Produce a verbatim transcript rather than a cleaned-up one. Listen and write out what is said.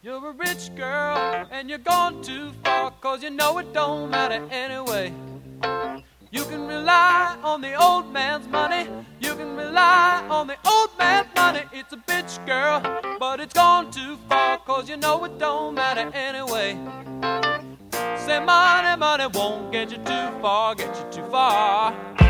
You're a rich girl and you're gone too far, 'cause you know it don't matter anyway. You can rely on the old man's money. You can rely on the old man's money. It's a bitch, girl, but it's gone too far, 'cause you know it don't matter anyway. Say money, money won't get you too far, get you too far.